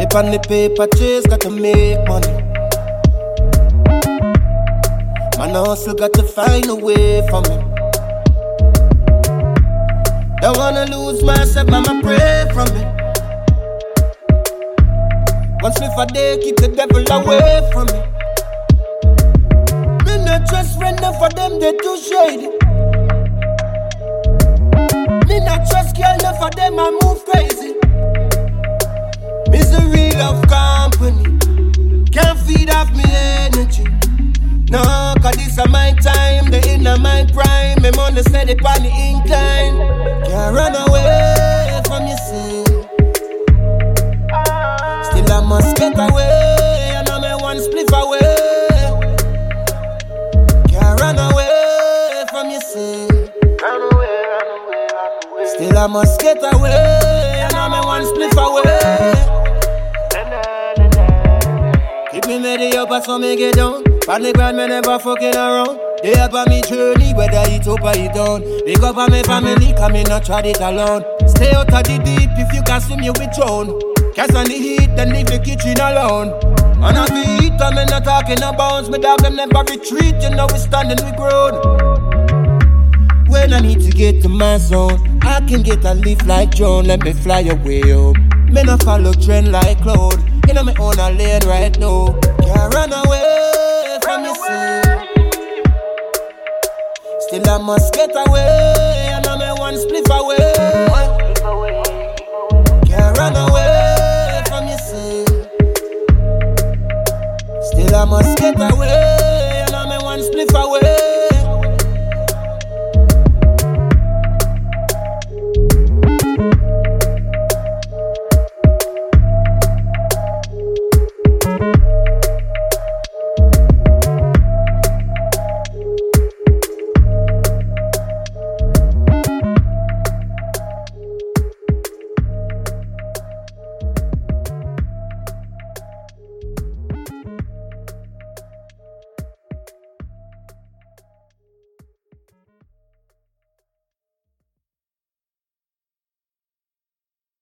Keep on the paper chase, got to make money. Man, I also got to find a way for me. Don't wanna lose myself, mama, pray for me. Once me for day, keep the devil away from me. Me not trust friend for them, they too shady. Me not trust girl enough for them, I move crazy. Misery of company can't feed off me energy. No, cause this is my time, they in my prime. Me money steady on the incline. Can't run away from your sin. Still I must get away, and I'm a one split away. Can't run away from your sin. Run away, run away, run away. Still I must get away, and I'm a one split away. Keep me ready up as I get down. On the ground, me never fucking around. They up on me journey, whether it up or it down. Big up on me family, cause me not try it alone. Stay out of the deep, if you can swim, you will drown. Cast on the heat, then leave the kitchen alone. And I be eat, and me not talking about. Me dog, them never retreat, you know we standing, we grown. When I need to get to my zone, I can get a leaf like John, let me fly away up. Me not follow trend like cloud. You know me own a lane right now. Can't run away from your sin. Still I must get away, and I'm a one split away. Can't run away from your sin. Still I must get away, and I'm a one split away.